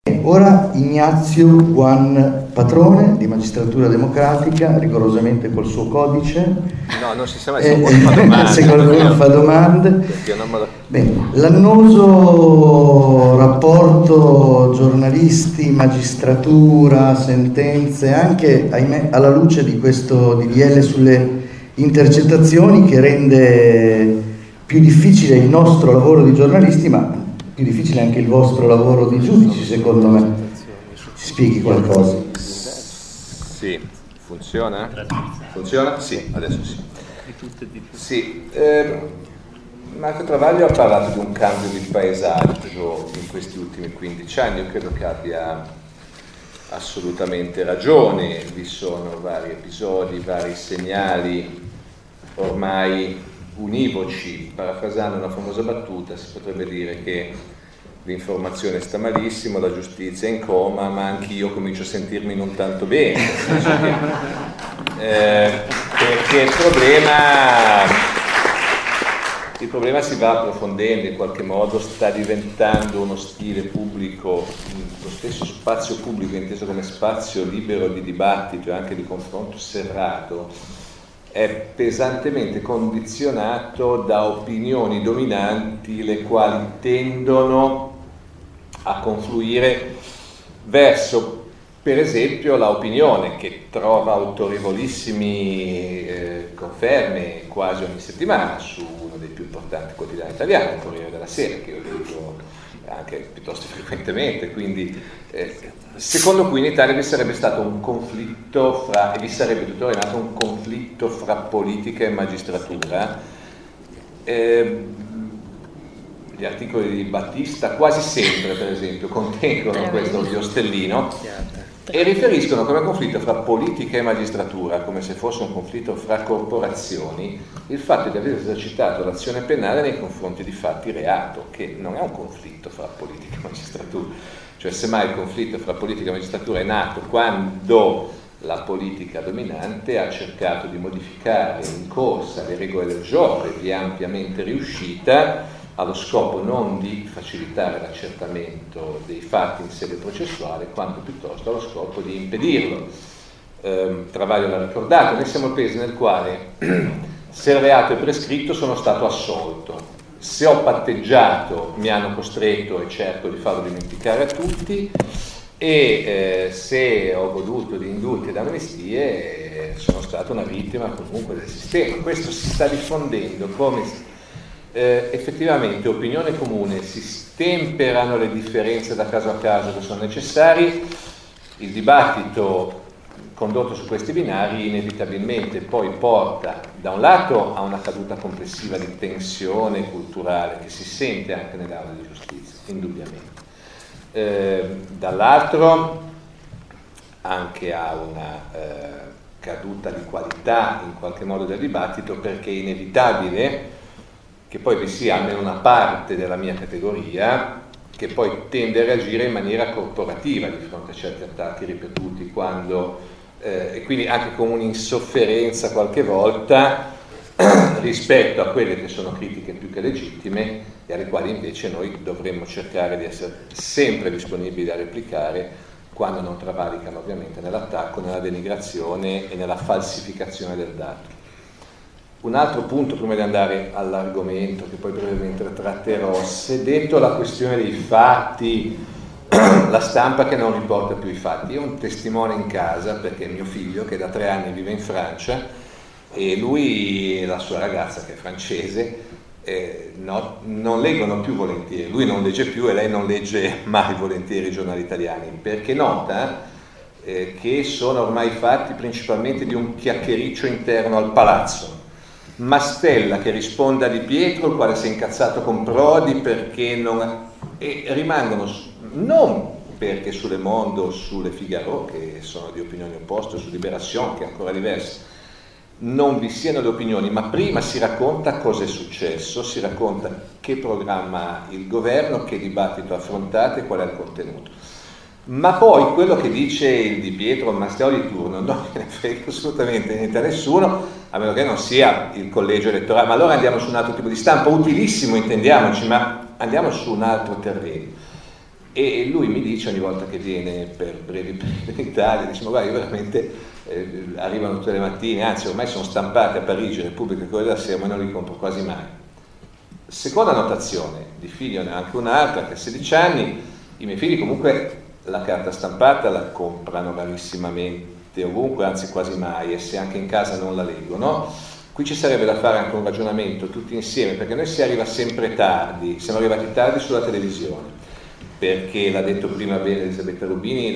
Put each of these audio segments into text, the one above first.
Ora Ignazio Juan Patrone di Magistratura Democratica, rigorosamente col suo codice. No, non si sa mai se qualcuno fa domande. Se qualcuno fa domande. Bene, l'annoso rapporto giornalisti, magistratura, sentenze, anche ahimè, alla luce di questo DDL sulle intercettazioni, che rende più difficile il nostro lavoro di giornalisti, ma più difficile anche il vostro lavoro di giudici, secondo me. Ci spieghi qualcosa? Sì, funziona? Funziona? Sì, adesso sì. Sì, Marco Travaglio ha parlato di un cambio di paesaggio in questi ultimi 15 anni, io credo che abbia assolutamente ragione, vi sono vari episodi, vari segnali ormai univoci. Parafrasando una famosa battuta, si potrebbe dire che l'informazione sta malissimo, la giustizia è in coma, ma anch'io comincio a sentirmi non tanto bene, perché il problema si va approfondendo, in qualche modo sta diventando uno stile pubblico, lo stesso spazio pubblico inteso come spazio libero di dibattito e anche di confronto serrato, è pesantemente condizionato da opinioni dominanti, le quali tendono a confluire verso, per esempio, la opinione che trova autorevolissimi conferme quasi ogni settimana su uno dei più importanti quotidiani italiani, il Corriere della Sera, che io leggo anche piuttosto frequentemente, quindi secondo cui in Italia vi sarebbe stato un conflitto fra, e vi sarebbe tuttora nato un conflitto fra politica e magistratura. Gli articoli di Battista quasi sempre, per esempio, contengono questo stellino e riferiscono come conflitto fra politica e magistratura, come se fosse un conflitto fra corporazioni, il fatto di aver esercitato l'azione penale nei confronti di fatti reato, che non è un conflitto fra politica e magistratura. Cioè, semmai il conflitto fra politica e magistratura è nato quando la politica dominante ha cercato di modificare in corsa le regole del gioco e vi è ampiamente riuscita, allo scopo non di facilitare l'accertamento dei fatti in sede processuale, quanto piuttosto allo scopo di impedirlo. Travaglio l'ha ricordato, noi siamo il paese nel quale se il reato è prescritto sono stato assolto, se ho patteggiato mi hanno costretto e cerco di farlo dimenticare a tutti, e se ho goduto di indulti ed amnistie sono stato una vittima comunque del sistema. Questo si sta diffondendo come effettivamente opinione comune, si stemperano le differenze da caso a caso che sono necessari, il dibattito condotto su questi binari inevitabilmente poi porta da un lato a una caduta complessiva di tensione culturale che si sente anche nell'aula di giustizia, indubbiamente, dall'altro anche a una caduta di qualità in qualche modo del dibattito, perché è inevitabile che poi vi sia almeno una parte della mia categoria che poi tende a reagire in maniera corporativa di fronte a certi attacchi ripetuti, e quindi anche con un'insofferenza qualche volta rispetto a quelle che sono critiche più che legittime e alle quali invece noi dovremmo cercare di essere sempre disponibili a replicare, quando non travalicano ovviamente nell'attacco, nella denigrazione e nella falsificazione del dato. Un altro punto, prima di andare all'argomento che poi brevemente tratterò, se detto la questione dei fatti, la stampa che non riporta più i fatti. Io ho un testimone in casa, perché mio figlio, che da 3 anni vive in Francia, e lui e la sua ragazza, che è francese, non leggono più volentieri, lui non legge più e lei non legge mai volentieri i giornali italiani, perché nota che sono ormai fatti principalmente di un chiacchiericcio interno al palazzo. Mastella che risponde a Di Pietro, il quale si è incazzato con Prodi perché e rimangono, non perché su Le Monde o su Le Figaro, che sono di opinioni opposte, o su Libération, che è ancora diversa, non vi siano le opinioni, ma prima si racconta cosa è successo, si racconta che programma il governo, che dibattito affrontate, qual è il contenuto. Ma poi quello che dice il Di Pietro, il Mastella di turno, non ne frega assolutamente niente a nessuno, a meno che non sia il collegio elettorale. Ma allora andiamo su un altro tipo di stampa, utilissimo intendiamoci, ma andiamo su un altro terreno. E lui mi dice ogni volta che viene per brevi in Italia, dice: ma guarda, io veramente arrivano tutte le mattine, anzi ormai sono stampate a Parigi, Repubblica e Corriere della Sera, ma non li compro quasi mai. Seconda notazione, di figlio ne ha anche un'altra che ha 16 anni, i miei figli comunque la carta stampata la comprano rarissimamente ovunque, anzi quasi mai, e se anche in casa non la leggono. Qui ci sarebbe da fare anche un ragionamento tutti insieme, perché noi si arriva sempre tardi, siamo arrivati tardi sulla televisione, perché l'ha detto prima bene Elisabetta Rubini,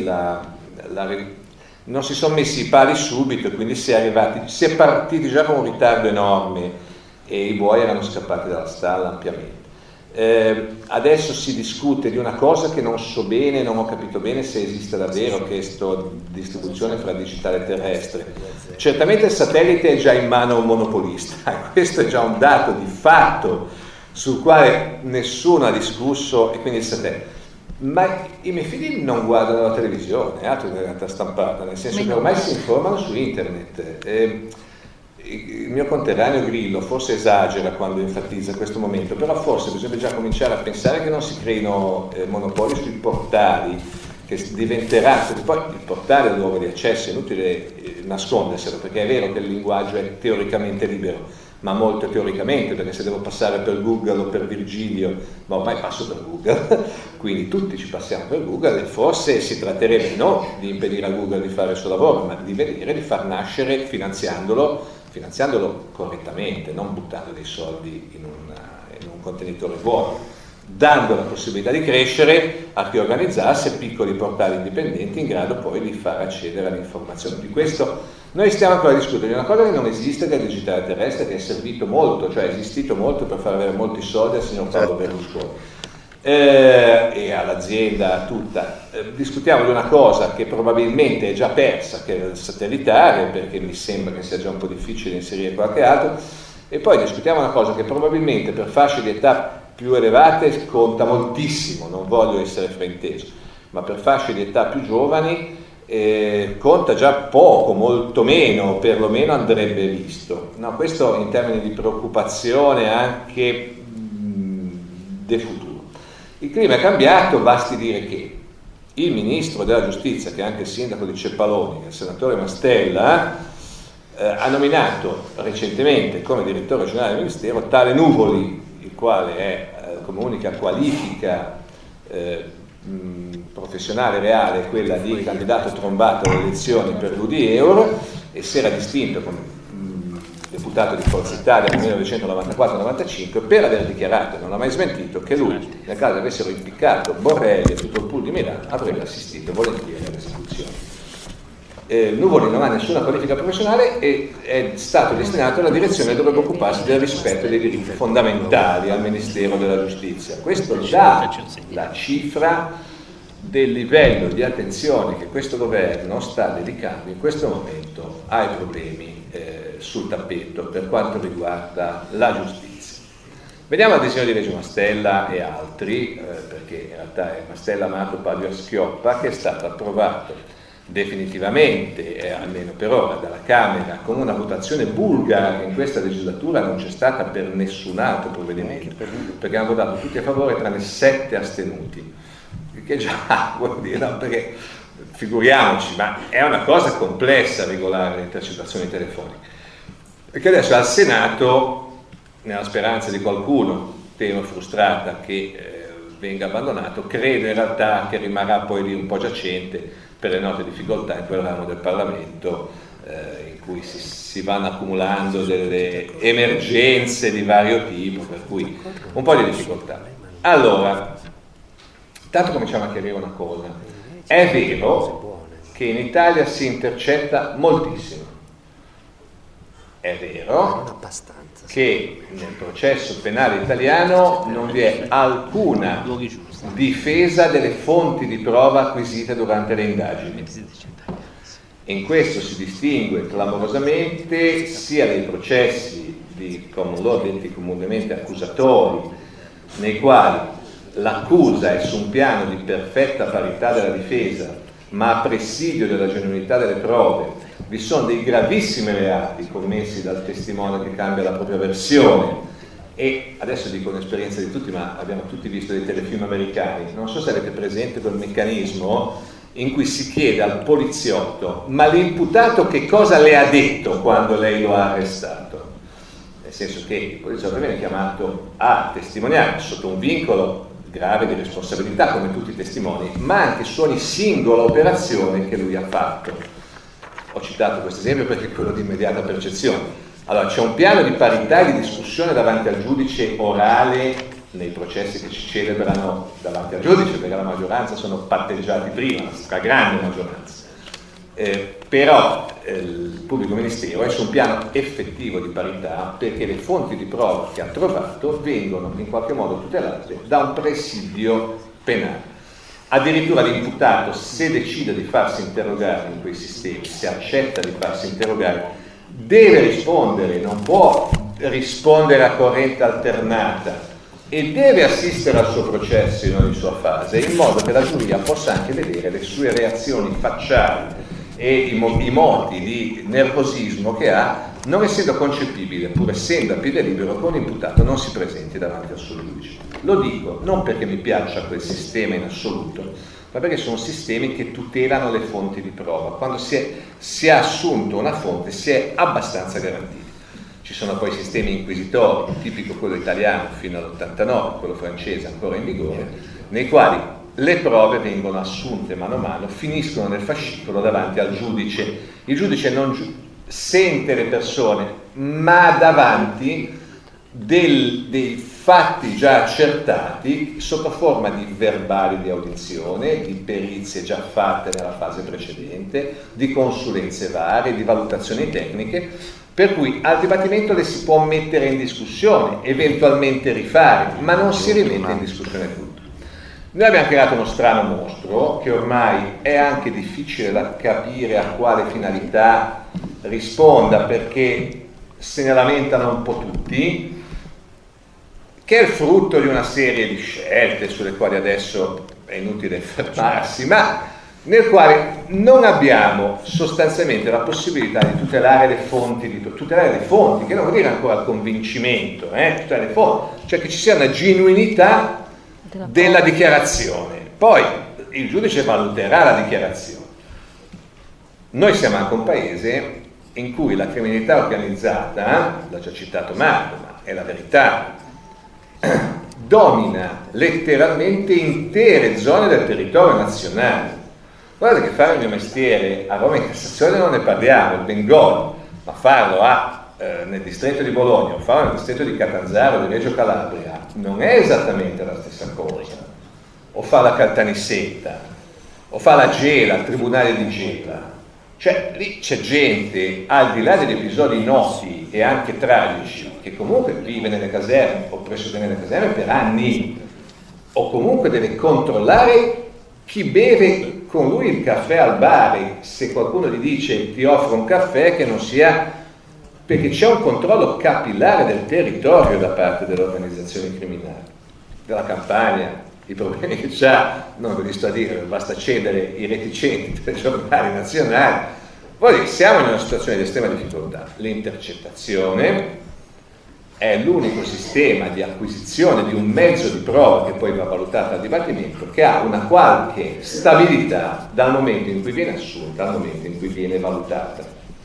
non si sono messi i pali subito, quindi si è partiti già con un ritardo enorme e i buoi erano scappati dalla stalla ampiamente. Adesso si discute di una cosa che non so bene, non ho capito bene se esiste davvero, che è sta distribuzione fra digitale e terrestre. Certamente il satellite è già in mano a un monopolista, questo è già un dato di fatto sul quale nessuno ha discusso, e quindi il satellite. Ma i miei figli non guardano la televisione, altro che la carta stampata, nel senso che ormai si informano su internet. Il mio conterraneo Grillo forse esagera quando enfatizza questo momento, però forse bisogna già cominciare a pensare che non si creino monopoli sui portali, che diventerà, poi il portale è un luogo di accesso, è inutile nasconderselo, perché è vero che il linguaggio è teoricamente libero, ma molto teoricamente, perché se devo passare per Google o per Virgilio, ma ormai passo per Google, quindi tutti ci passiamo per Google, e forse si tratterebbe non di impedire a Google di fare il suo lavoro, ma di vedere di far nascere, finanziandolo correttamente, non buttando dei soldi in un contenitore vuoto, dando la possibilità di crescere a chi organizzasse piccoli portali indipendenti in grado poi di far accedere all'informazione. Di questo noi stiamo ancora discutendo di una cosa che non esiste, che è il digitale terrestre, che è servito molto, cioè è esistito molto per far avere molti soldi al signor Paolo Berlusconi e all'azienda tutta. Discutiamo di una cosa che probabilmente è già persa, che è il satellitare, perché mi sembra che sia già un po' difficile inserire qualche altro, e poi discutiamo una cosa che probabilmente per fasce di età più elevate conta moltissimo, non voglio essere frainteso, ma per fasce di età più giovani conta già poco, molto meno, perlomeno andrebbe visto. No, questo in termini di preoccupazione anche del futuro. Il clima è cambiato, basti dire che il ministro della giustizia, che è anche il sindaco di Ceppaloni, che è il senatore Mastella, ha nominato recentemente come direttore regionale del ministero tale Nuvoli, il quale è come unica qualifica professionale reale quella di candidato trombato alle elezioni per l'UDI-Euro, e si era distinto come deputato di Forza Italia nel 1994-95 per aver dichiarato, non ha mai smentito, che lui, nel caso avessero impiccato Borrelli e tutto il pool di Milano, avrebbe assistito volentieri all'esecuzione. Nuvoli non ha nessuna qualifica professionale e è stato destinato alla direzione che dovrebbe occuparsi del rispetto dei diritti fondamentali al Ministero della Giustizia. Questo dà la cifra del livello di attenzione che questo governo sta dedicando in questo momento ai problemi sul tappeto per quanto riguarda la giustizia. Vediamo il disegno di legge Mastella e altri, perché in realtà è Mastella, Amato, Padio e Schioppa, che è stato approvato definitivamente, almeno per ora, dalla Camera con una votazione bulgara che in questa legislatura non c'è stata per nessun altro provvedimento, perché hanno votato tutti a favore tranne 7 astenuti, che già vuol dire, no, perché figuriamoci, ma è una cosa complessa regolare le intercettazioni telefoniche, perché adesso al Senato, nella speranza di qualcuno, temo frustrata, che venga abbandonato, credo in realtà che rimarrà poi lì un po' giacente per le note difficoltà in quel ramo del Parlamento in cui si vanno accumulando delle emergenze di vario tipo, per cui un po' di difficoltà. Allora, intanto cominciamo a chiarire una cosa. È vero che in Italia si intercetta moltissimo. È vero che nel processo penale italiano non vi è alcuna difesa delle fonti di prova acquisite durante le indagini. In questo si distingue clamorosamente sia dei processi di common law, detti comunemente accusatori, nei quali l'accusa è su un piano di perfetta parità della difesa, ma a presidio della genuinità delle prove. Vi sono dei gravissimi reati commessi dal testimone che cambia la propria versione E adesso dico un'esperienza di tutti, ma abbiamo tutti visto dei telefilm americani, non so se avete presente quel meccanismo in cui si chiede al poliziotto: ma l'imputato che cosa le ha detto quando lei lo ha arrestato? Nel senso che il poliziotto viene chiamato a testimoniare sotto un vincolo grave di responsabilità come tutti i testimoni, ma anche su ogni singola operazione che lui ha fatto. Ho citato questo esempio perché è quello di immediata percezione. Allora, c'è un piano di parità e di discussione davanti al giudice orale nei processi che ci celebrano davanti al giudice, perché la maggioranza sono patteggiati prima, la stragrande maggioranza. Però il pubblico ministero è su un piano effettivo di parità, perché le fonti di prova che ha trovato vengono in qualche modo tutelate da un presidio penale. Addirittura l'imputato, se decide di farsi interrogare in quei sistemi, se accetta di farsi interrogare, deve rispondere, non può rispondere a corrente alternata, e deve assistere al suo processo in ogni sua fase, in modo che la giuria possa anche vedere le sue reazioni facciali e i moti di nervosismo che ha, non essendo concepibile, pur essendo a piede libero, che un imputato non si presenti davanti al suo giudice. Lo dico non perché mi piaccia quel sistema in assoluto, ma perché sono sistemi che tutelano le fonti di prova. Quando si è assunto una fonte, si è abbastanza garantiti. Ci sono poi sistemi inquisitori, tipico quello italiano fino all'89, quello francese ancora in vigore, nei quali le prove vengono assunte mano a mano, finiscono nel fascicolo davanti al giudice. Il giudice non sente le persone, ma ha davanti dei fatti già accertati sotto forma di verbali di audizione, di perizie già fatte nella fase precedente, di consulenze varie, di valutazioni tecniche, per cui al dibattimento le si può mettere in discussione, eventualmente rifare, ma non si rimette in discussione tutto. Noi abbiamo creato uno strano mostro che ormai è anche difficile da capire a quale finalità risponda, perché se ne lamentano un po' tutti, che è il frutto di una serie di scelte sulle quali adesso è inutile fermarsi, ma nel quale non abbiamo sostanzialmente la possibilità di tutelare le fonti, che non vuol dire ancora il convincimento, tutelare le fonti, cioè che ci sia una genuinità della dichiarazione. Poi il giudice valuterà la dichiarazione. Noi siamo anche un paese in cui la criminalità organizzata, l'ha già citato Marco, ma è la verità, domina letteralmente intere zone del territorio nazionale. Guardate che fare il mio mestiere a Roma in Cassazione non ne parliamo, il Bengodi, ma farlo nel distretto di Bologna o farlo nel distretto di Catanzaro o di Reggio Calabria non è esattamente la stessa cosa. O fa la Caltanissetta, o fa la Gela, il tribunale di Gela. Cioè lì c'è gente, al di là degli episodi noti e anche tragici, che comunque vive nelle caserme o presso nelle caserme per anni, o comunque deve controllare chi beve con lui il caffè al bar, se qualcuno gli dice ti offro un caffè, che non sia, perché c'è un controllo capillare del territorio da parte delle organizzazioni criminali, della Campania. I problemi che c'ha, non ve li sto a dire, basta accendere i reticenti dei giornali nazionali. Poi siamo in una situazione di estrema difficoltà. L'intercettazione è l'unico sistema di acquisizione di un mezzo di prova, che poi va valutato al dibattimento, che ha una qualche stabilità dal momento in cui viene assunta al momento in cui viene valutata.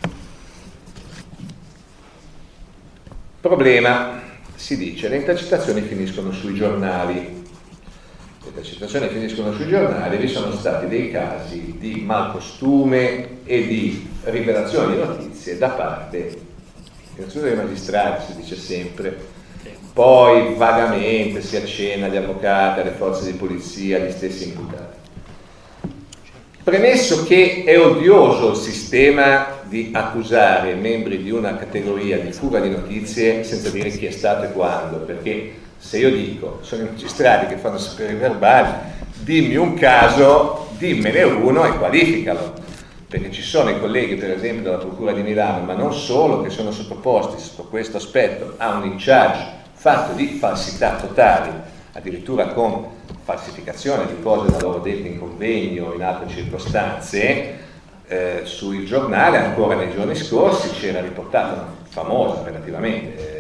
Problema, si dice, le intercettazioni finiscono sui giornali. Le intercettazioni finiscono sui giornali, vi sono stati dei casi di malcostume e di rivelazione di notizie da parte innanzitutto dei magistrati, si dice sempre, poi vagamente si accenna agli avvocati, alle forze di polizia, agli stessi imputati. Premesso che è odioso il sistema di accusare membri di una categoria di fuga di notizie senza dire chi è stato e quando, perché se io dico, sono i magistrati che fanno sapere i verbali, dimmi un caso, dimmene uno e qualificalo, perché ci sono i colleghi per esempio della Procura di Milano, ma non solo, che sono sottoposti sotto questo aspetto a un in-charge fatto di falsità totali, addirittura con falsificazione di cose da loro dette in convegno o in altre circostanze. Sul giornale ancora nei giorni scorsi c'era riportata una famosa relativamente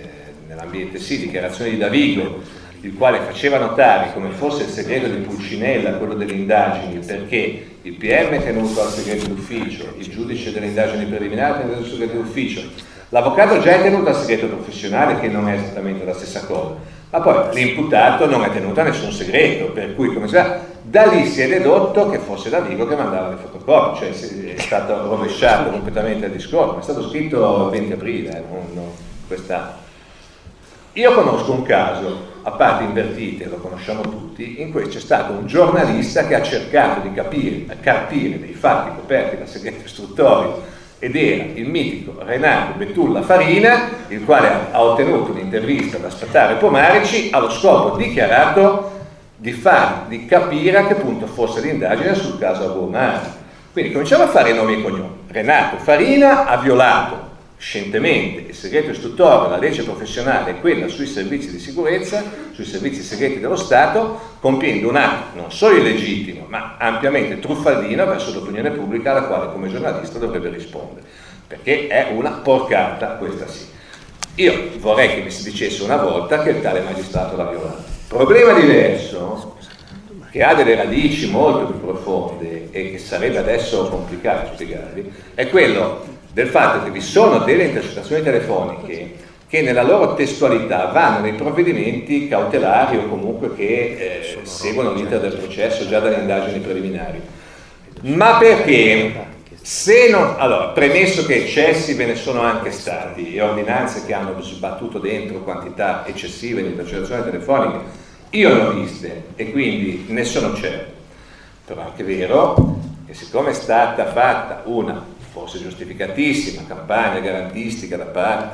nell'ambiente dichiarazioni di Davigo, il quale faceva notare come fosse il segreto di Pulcinella quello delle indagini, perché il PM è tenuto al segreto d'ufficio, il giudice delle indagini preliminari è tenuto al segreto d'ufficio, l'avvocato già è tenuto al segreto professionale, che non è esattamente la stessa cosa, ma poi l'imputato non è tenuto a nessun segreto, per cui come si fa? Da lì si è dedotto che fosse Davigo che mandava le fotocopie, cioè è stato rovesciato completamente il discorso, è stato scritto il 20 aprile, quest'anno. Io conosco un caso, a parte invertite, lo conosciamo tutti, in cui c'è stato un giornalista che ha cercato di carpire dei fatti coperti da segreto istruttorio, ed era il mitico Renato Betulla Farina, il quale ha ottenuto un'intervista da Spataro e Pomarici allo scopo dichiarato di capire a che punto fosse l'indagine sul caso Abu Omar. Quindi cominciamo a fare i nomi e cognomi. Renato Farina ha violato scientemente il segreto istruttorio, la legge professionale e quella sui servizi di sicurezza, sui servizi segreti dello Stato, compiendo un atto non solo illegittimo, ma ampiamente truffaldino verso l'opinione pubblica, alla quale come giornalista dovrebbe rispondere, perché è una porcata, questa sì. Io vorrei che mi si dicesse una volta che il tale magistrato l'ha violato. Problema diverso, che ha delle radici molto più profonde e che sarebbe adesso complicato spiegarvi, è quello del fatto che vi sono delle intercettazioni telefoniche che nella loro testualità vanno nei provvedimenti cautelari o comunque che seguono l'iter del processo già dalle indagini preliminari. Ma perché? Allora, premesso che eccessi ve ne sono anche stati e ordinanze che hanno sbattuto dentro quantità eccessive di intercettazioni telefoniche, io ne ho viste e quindi ne sono certo. Però è anche vero che siccome è stata fatta una forse giustificatissima campagna garantistica da parte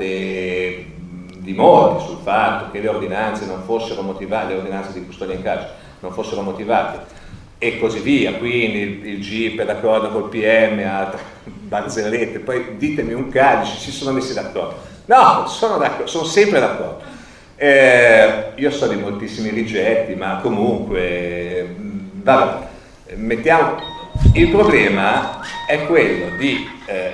di molti sul fatto che le ordinanze non fossero motivate, le ordinanze di custodia in carcere non fossero motivate e così via, quindi il GIP è d'accordo col PM, altre barzellette, poi ditemi un cadice, si sono messi d'accordo. No, sono d'accordo, sono sempre d'accordo. Io so di moltissimi rigetti, ma comunque vabbè, mettiamo. Il problema è quello di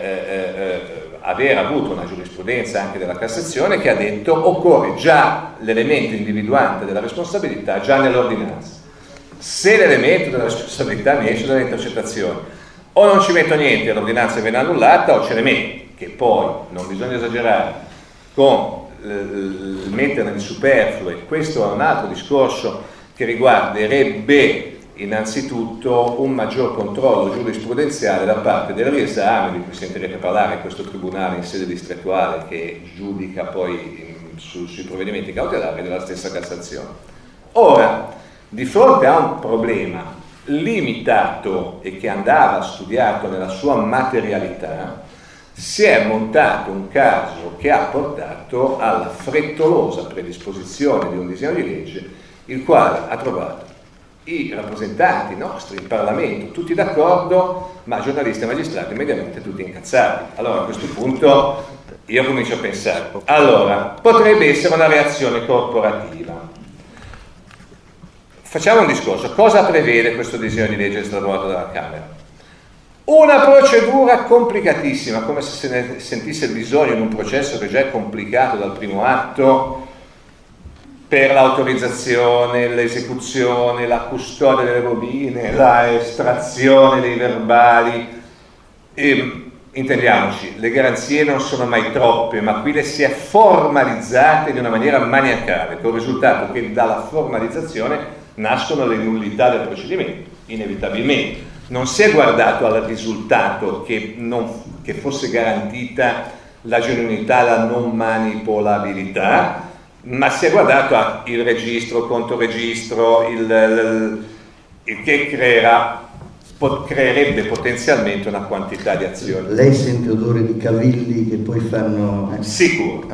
aver avuto una giurisprudenza anche della Cassazione che ha detto occorre già l'elemento individuante della responsabilità già nell'ordinanza. Se l'elemento della responsabilità mi esce dalle intercettazioni, o non ci metto niente e l'ordinanza viene annullata, o ce ne metto, che poi non bisogna esagerare con metterne di superfluo, e questo è un altro discorso che riguarderebbe innanzitutto un maggior controllo giurisprudenziale da parte del riesame, di cui sentirete parlare in questo tribunale in sede distrettuale che giudica poi sui provvedimenti cautelari della stessa Cassazione. Ora, di fronte a un problema limitato e che andava studiato nella sua materialità, si è montato un caso che ha portato alla frettolosa predisposizione di un disegno di legge, il quale ha trovato i rappresentanti nostri in Parlamento tutti d'accordo, ma giornalisti e magistrati immediatamente tutti incazzati. Allora a questo punto io comincio a pensare, allora potrebbe essere una reazione corporativa. Facciamo un discorso, cosa prevede questo disegno di legge che è stato approvato dalla Camera? Una procedura complicatissima, come se ne sentisse il bisogno in un processo che già è complicato dal primo atto, per l'autorizzazione, l'esecuzione, la custodia delle bobine, la estrazione dei verbali. E, intendiamoci, le garanzie non sono mai troppe, ma qui le si è formalizzate in una maniera maniacale, con il risultato che dalla formalizzazione nascono le nullità del procedimento, inevitabilmente. Non si è guardato al risultato che fosse garantita la genuinità, la non manipolabilità, ma si è guardato al registro, controregistro, il che creerebbe potenzialmente una quantità di azioni. Lei sente odore di cavilli che poi fanno... Sicuro,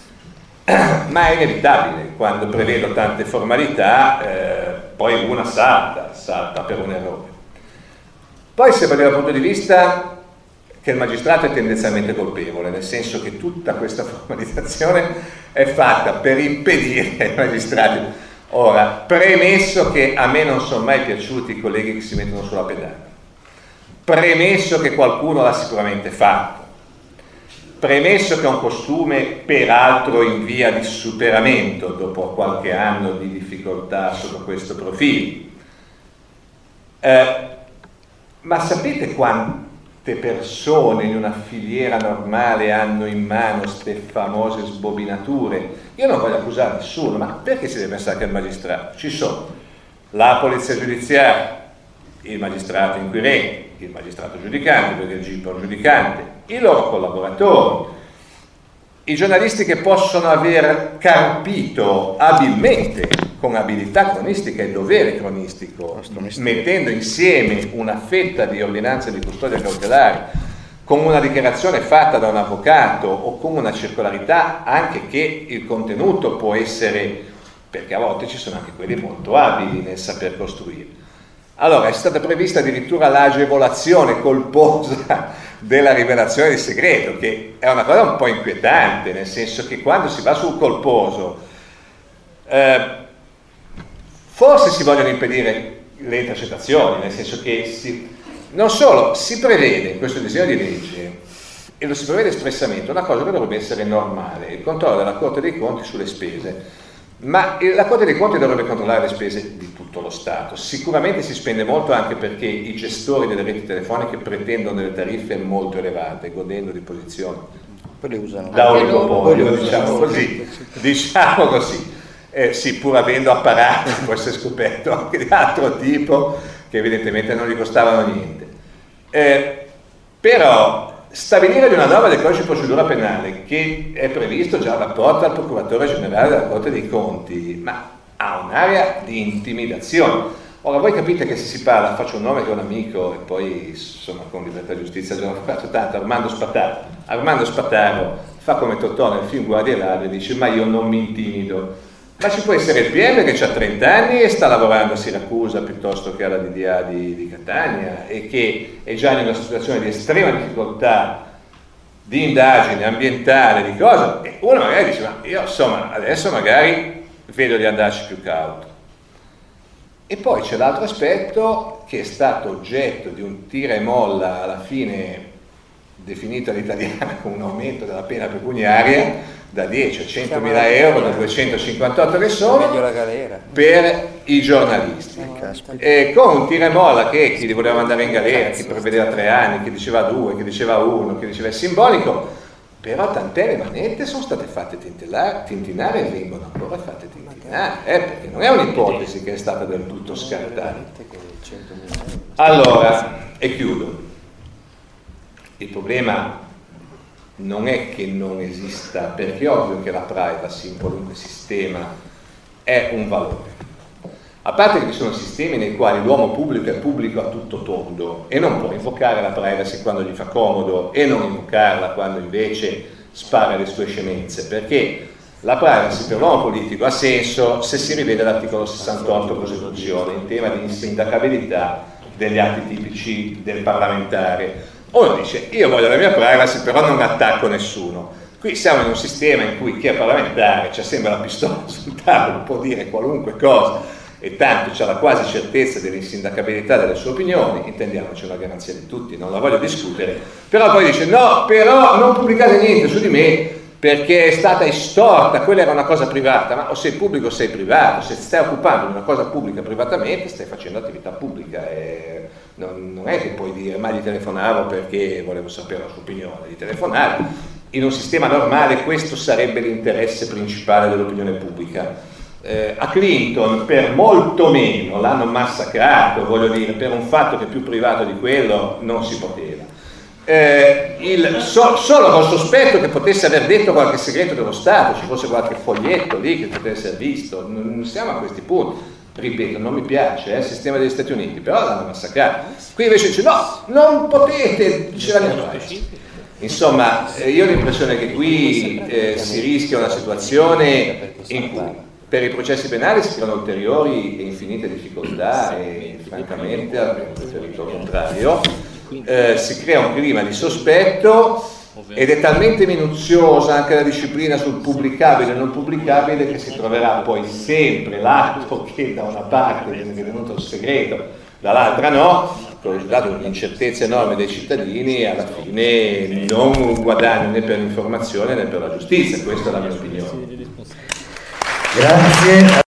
ma è inevitabile, quando prevedo tante formalità, poi una salta per un errore. Poi si vede dal punto di vista che il magistrato è tendenzialmente colpevole, nel senso che tutta questa formalizzazione è fatta per impedire ai magistrati. Ora, premesso che a me non sono mai piaciuti i colleghi che si mettono sulla pedana, premesso che qualcuno l'ha sicuramente fatto, Premesso che è un costume peraltro in via di superamento dopo qualche anno di difficoltà sotto questo profilo, ma sapete quante persone in una filiera normale hanno in mano queste famose sbobinature? Io non voglio accusare nessuno, ma perché si deve pensare che il magistrato? Ci sono la polizia giudiziaria, il magistrato inquirente, il magistrato giudicante, perché il GIP è un giudicante, i loro collaboratori, i giornalisti che possono aver carpito abilmente, con abilità cronistica e dovere cronistico, mettendo insieme una fetta di ordinanze di custodia cautelare con una dichiarazione fatta da un avvocato o con una circolarità, anche che il contenuto può essere, perché a volte ci sono anche quelli molto abili nel saper costruire. Allora è stata prevista addirittura l'agevolazione colposa della rivelazione di segreto, che è una cosa un po' inquietante, nel senso che quando si va sul colposo forse si vogliono impedire le intercettazioni, nel senso che non solo si prevede in questo disegno di legge, e lo si prevede espressamente, una cosa che dovrebbe essere normale, il controllo della Corte dei Conti sulle spese. Ma la Corte dei Conti dovrebbe controllare le spese di tutto lo Stato. Sicuramente si spende molto anche perché i gestori delle reti telefoniche pretendono delle tariffe molto elevate, godendo di posizioni da oligopolio, diciamo così. Sì, pur avendo apparati, può essere scoperto anche di altro tipo, che evidentemente non gli costavano niente. Però stabilire di una norma del codice di procedura penale che è previsto già il rapporto al procuratore generale della Corte dei Conti, ma ha un'area di intimidazione. Ora voi capite che se si parla, faccio un nome che è un amico e poi insomma con Libertà e Giustizia già l'ho fatto tanto, Armando Spataro fa come Totò nel film Guardia e Ladri, dice ma io non mi intimido. Ma ci può essere il PM che ha 30 anni e sta lavorando a Siracusa piuttosto che alla DDA di Catania e che è già in una situazione di estrema difficoltà di indagine ambientale, di cosa, e uno magari dice ma io insomma adesso magari vedo di andarci più cauto. E poi c'è l'altro aspetto che è stato oggetto di un tira e molla alla fine definito all'italiana con un aumento della pena pecuniaria da 10 a 100 mila euro, da 258 che sono, per i giornalisti. Con un tira e molla che chi li voleva mandare in galera, chi prevedeva 3 anni, chi diceva 2, chi diceva 1, chi diceva è simbolico, però tant'è le manette sono state fatte tintinare e vengono ancora fatte tintinare, perché non è un'ipotesi che è stata del tutto scartata. Allora, e chiudo. Il problema non è che non esista, perché è ovvio che la privacy in qualunque sistema è un valore. A parte che ci sono sistemi nei quali l'uomo pubblico è pubblico a tutto tondo e non può invocare la privacy quando gli fa comodo e non invocarla quando invece spara le sue scemenze, perché la privacy per l'uomo politico ha senso se si rivede l'articolo 68 Costituzione in tema di insindacabilità degli atti tipici del parlamentare. Uno dice io voglio la mia privacy però non attacco nessuno. Qui siamo in un sistema in cui chi è parlamentare c'ha sempre la pistola sul tavolo, può dire qualunque cosa e tanto c'ha la quasi certezza dell'insindacabilità delle sue opinioni, intendiamoci una garanzia di tutti, non la voglio discutere, però poi dice no, però non pubblicate niente su di me perché è stata estorta, quella era una cosa privata, ma o sei pubblico o sei privato, se stai occupando di una cosa pubblica privatamente stai facendo attività pubblica, non è che puoi dire ma gli telefonavo perché volevo sapere la sua opinione, gli telefonare. In un sistema normale questo sarebbe l'interesse principale dell'opinione pubblica. A Clinton per molto meno l'hanno massacrato, voglio dire, per un fatto che più privato di quello non si poteva. Solo col sospetto che potesse aver detto qualche segreto dello Stato, ci fosse qualche foglietto lì che potesse essere visto, non siamo a questi punti. Ripeto, non mi piace il sistema degli Stati Uniti, però l'hanno massacrato. Qui invece dice no, non potete, diceva insomma, io ho l'impressione che qui si rischia una situazione in cui per i processi penali si creano ulteriori e infinite difficoltà e francamente abbiamo preferito il contrario. Si crea un clima di sospetto ed è talmente minuziosa anche la disciplina sul pubblicabile e non pubblicabile che si troverà poi sempre l'atto che da una parte viene ritenuto segreto dall'altra no, con il risultato dell'incertezza enorme dei cittadini, alla fine non un guadagno né per l'informazione né per la giustizia. Questa è la mia opinione. Grazie.